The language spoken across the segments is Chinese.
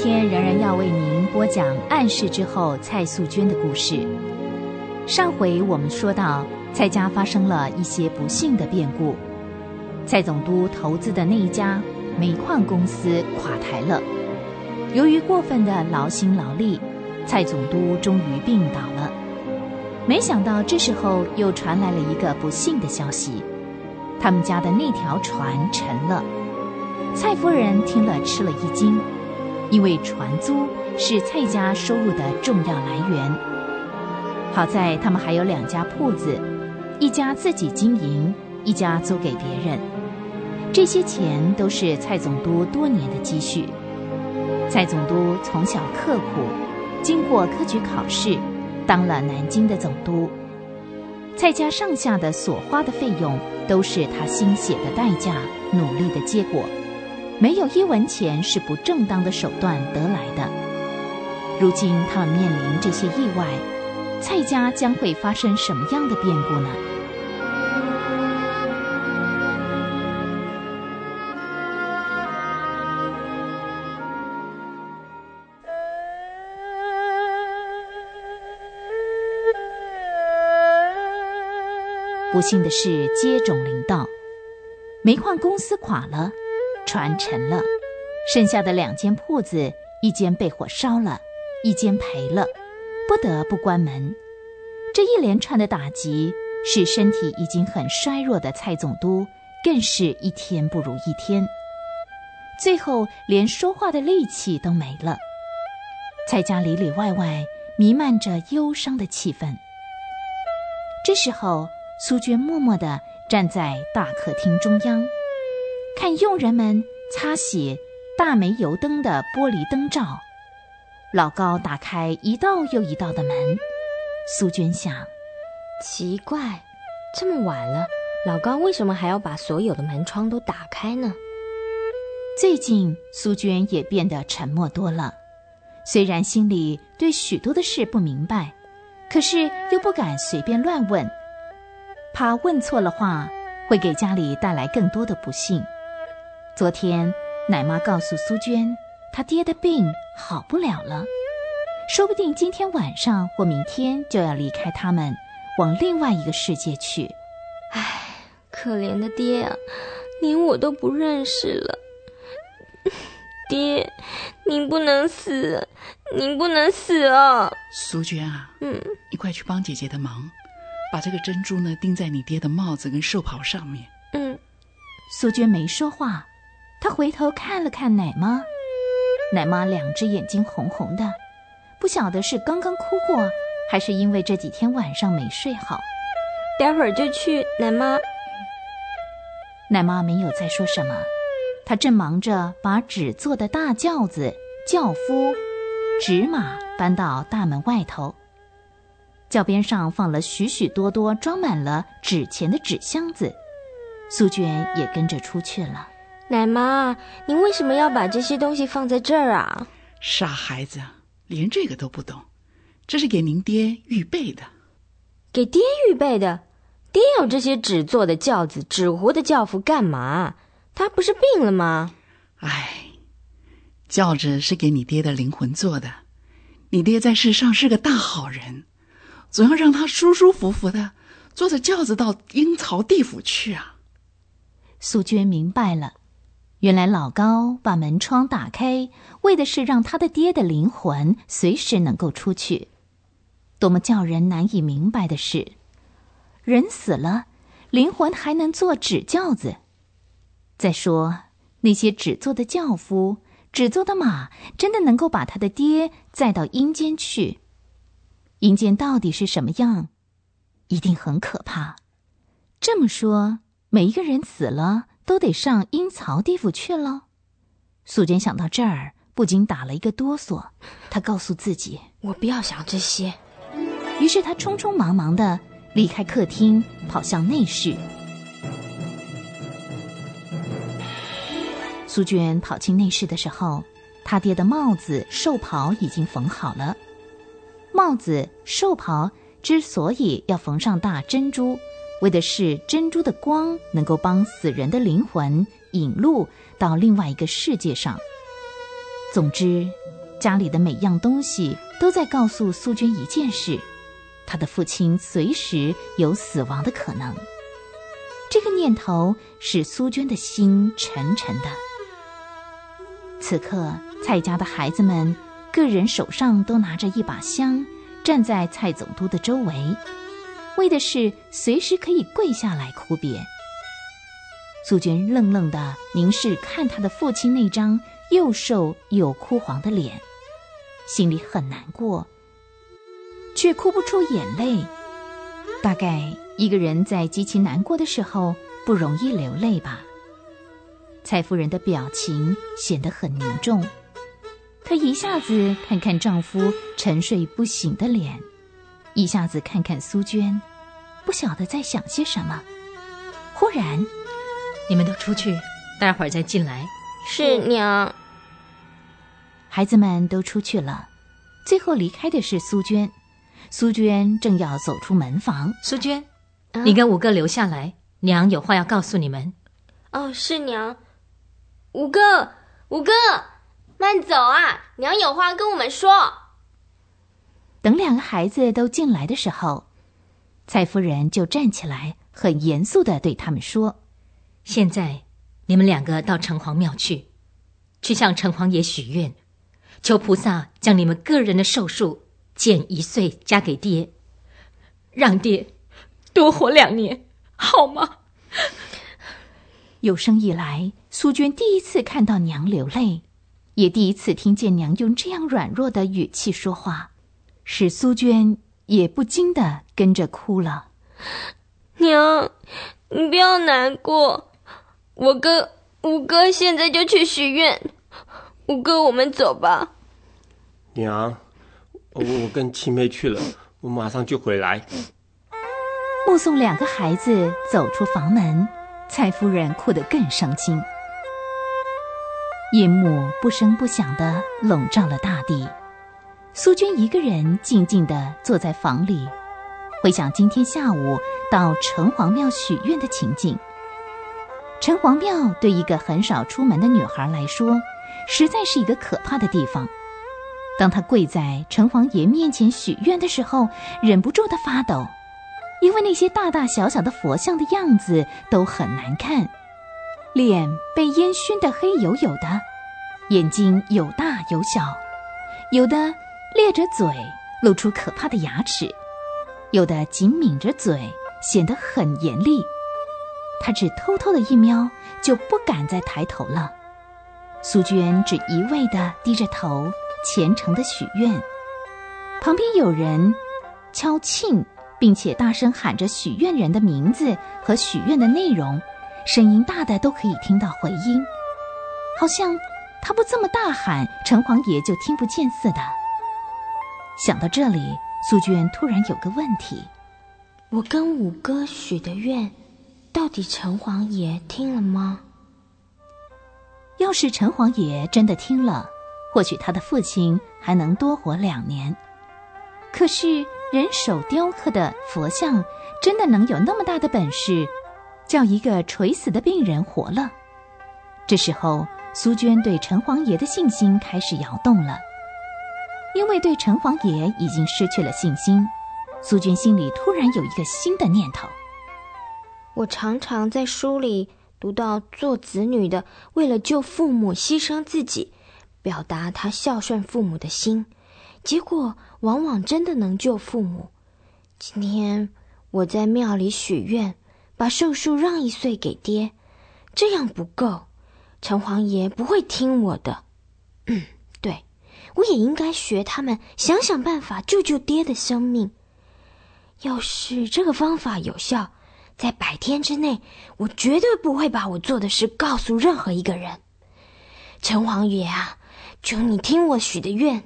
天仍然要为您播讲暗示之后蔡素娟的故事。上回我们说到，蔡家发生了一些不幸的变故，蔡总督投资的那一家煤矿公司垮台了。由于过分的劳心劳力，蔡总督终于病倒了。没想到这时候又传来了一个不幸的消息，他们家的那条船沉了。蔡夫人听了吃了一惊，因为船租是蔡家收入的重要来源。好在他们还有2家铺子，一家自己经营，一家租给别人。这些钱都是蔡总督多年的积蓄。蔡总督从小刻苦，经过科举考试，当了南京的总督。蔡家上下的所花的费用都是他心血的代价，努力的结果，没有1文钱是不正当的手段得来的。如今他们面临这些意外，蔡家将会发生什么样的变故呢？不幸的事接踵临到，煤矿公司垮了，船沉了，剩下的2间铺子，一间被火烧了，一间赔了，不得不关门。这一连串的打击使身体已经很衰弱的蔡总督更是一天不如一天，最后连说话的力气都没了。蔡家里里外外弥漫着忧伤的气氛。这时候苏娟默默地站在大客厅中央，看佣人们擦洗大煤油灯的玻璃灯罩。老高打开一道又一道的门，苏娟想， 奇怪，这么晚了，老高为什么还要把所有的门窗都打开呢？ 最近苏娟也变得沉默多了，虽然心里对许多的事不明白，可是又不敢随便乱问，怕问错了话会给家里带来更多的不幸。昨天奶妈告诉苏娟，她爹的病好不了了，说不定今天晚上或明天就要离开他们，往另外一个世界去。 唉，可怜的爹啊，连我都不认识了。爹，您不能死，您不能死啊！ 苏娟啊，你快去帮姐姐的忙，把这个珍珠呢钉在你爹的帽子跟寿袍上面。 苏娟没说话，她回头看了看奶妈，奶妈2只眼睛红红的，不晓得是刚刚哭过，还是因为这几天晚上没睡好。 待会儿就去，奶妈。 奶妈没有再说什么，她正忙着把纸做的大轿子、轿夫、纸马搬到大门外头。轿边上放了许许多多装满了纸钱的纸箱子，苏娟也跟着出去了。 奶妈，您为什么要把这些东西放在这儿啊？ 傻孩子，连这个都不懂，这是给您爹预备的。 给爹预备的？爹有这些纸做的轿子、纸糊的轿服干嘛？他不是病了吗？ 轿子是给你爹的灵魂做的，你爹在世上是个大好人，总要让他舒舒服服的坐着轿子到阴曹地府去啊。 苏娟明白了，原来老高把门窗打开，为的是让他的爹的灵魂随时能够出去。多么叫人难以明白的事，人死了，灵魂还能坐纸轿子。再说那些纸做的轿夫、纸做的马，真的能够把他的爹载到阴间去。阴间到底是什么样？一定很可怕。这么说，每一个人死了都得上阴曹地府去了。苏娟想到这儿，不禁打了一个哆嗦。她告诉自己， 我不要想这些。 于是她匆匆忙忙地离开客厅，跑向内室。苏娟跑进内室的时候，她爹的帽子、寿袍已经缝好了。帽子、寿袍之所以要缝上大珍珠，为的是珍珠的光能够帮死人的灵魂引路到另外一个世界上。 总之，家里的每样东西都在告诉苏娟一件事：她的父亲随时有死亡的可能。这个念头使苏娟的心沉沉的。此刻，蔡家的孩子们个人手上都拿着一把香，站在蔡总督的周围，为的是随时可以跪下来哭别。苏娟愣愣地凝视看她的父亲那张又瘦又枯黄的脸，心里很难过，却哭不出眼泪。大概一个人在极其难过的时候不容易流泪吧。蔡夫人的表情显得很凝重，她一下子看看丈夫沉睡不醒的脸，一下子看看苏娟，不晓得在想些什么。忽然， 你们都出去，待会儿再进来。 是娘。 孩子们都出去了，最后离开的是苏娟。苏娟正要走出门房。 苏娟，你跟五哥留下来，娘有话要告诉你们。 哦，是娘。五哥，慢走啊，娘有话跟我们说。 等两个孩子都进来的时候，蔡夫人就站起来，很严肃地对他们说： 现在你们两个到城隍庙去向城隍爷许愿，求菩萨将你们个人的寿数减1岁加给爹，让爹多活2年，好吗？ 有生以来，苏娟第一次看到娘流泪，也第一次听见娘用这样软弱的语气说话，使苏娟也不禁地跟着哭了。 娘，你不要难过，五哥现在就去许愿。五哥，我们走吧。 娘，我跟七妹去了，我马上就回来。 目送两个孩子走出房门，蔡夫人哭得更伤心。夜幕不声不响地笼罩了大地，苏娟一个人静静地坐在房里，回想今天下午到城隍庙许愿的情景。城隍庙对一个很少出门的女孩来说，实在是一个可怕的地方。当她跪在城隍爷面前许愿的时候，忍不住地发抖，因为那些大大小小的佛像的样子都很难看，脸被烟熏得黑黝黝的，眼睛有大有小，有的咧着嘴露出可怕的牙齿，有的紧抿着嘴显得很严厉。她只偷偷的一瞄，就不敢再抬头了。苏娟只一味地低着头虔诚地许愿，旁边有人敲磬，并且大声喊着许愿人的名字和许愿的内容，声音大的都可以听到回音，好像他不这么大喊，城隍爷就听不见似的。想到这里，苏娟突然有个问题： 我跟五哥许的愿，到底城隍爷听了吗？ 要是城隍爷真的听了，或许他的父亲还能多活2年。可是人手雕刻的佛像真的能有那么大的本事，叫一个垂死的病人活了？这时候，苏娟对城隍爷的信心开始摇动了。因为对城隍爷已经失去了信心，苏娟心里突然有一个新的念头。 我常常在书里读到做子女的为了救父母牺牲自己，表达他孝顺父母的心，结果往往真的能救父母。今天我在庙里许愿，把寿数让1岁给爹，这样不够，城隍爷不会听我的。对，我也应该学他们，想想办法救救爹的生命。要是这个方法有效，在100天之内，我绝对不会把我做的事告诉任何一个人。城隍爷啊，求你听我许的愿。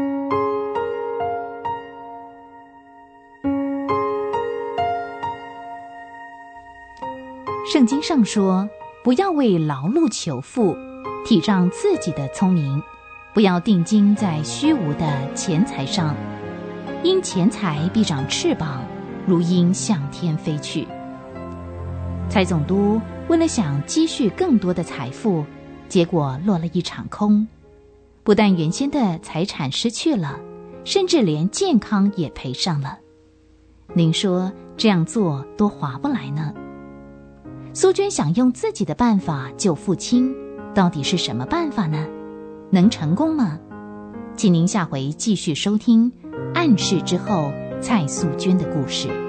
圣经上说，不要为劳碌求富，体仗自己的聪明，不要定睛在虚无的钱财上，因钱财必长翅膀，如鹰向天飞去。蔡总督为了想积蓄更多的财富，结果落了一场空。 不但原先的财产失去了，甚至连健康也赔上了。您说这样做多划不来呢？苏娟想用自己的办法救父亲，到底是什么办法呢？能成功吗？请您下回继续收听《暗示之后》蔡素娟的故事。